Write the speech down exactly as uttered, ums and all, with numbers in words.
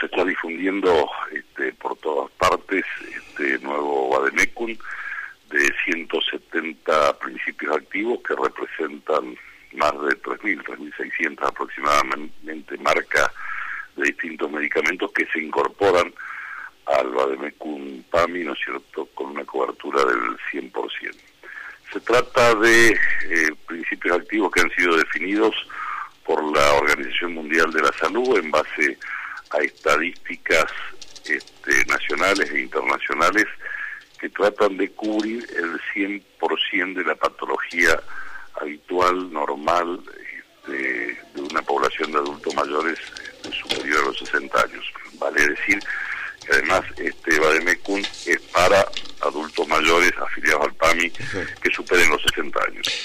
se está difundiendo este, por todas partes este nuevo vademecum de ciento setenta principios activos que representan más de tres mil, tres mil seiscientas aproximadamente marcas de distintos medicamentos que se incorporan al vademecum PAMI, ¿no es cierto?, con una cobertura del cien por ciento. Se trata de eh, principios activos que han sido definidos por la Organización Mundial de la Salud en base a estadísticas este, nacionales e internacionales que tratan de cubrir el cien por ciento de la patología habitual, normal, este, de una población de adultos mayores este, superior a los sesenta años. Vale decir que además este vademecum es para adultos mayores afiliados al PAMI que superen los sesenta años.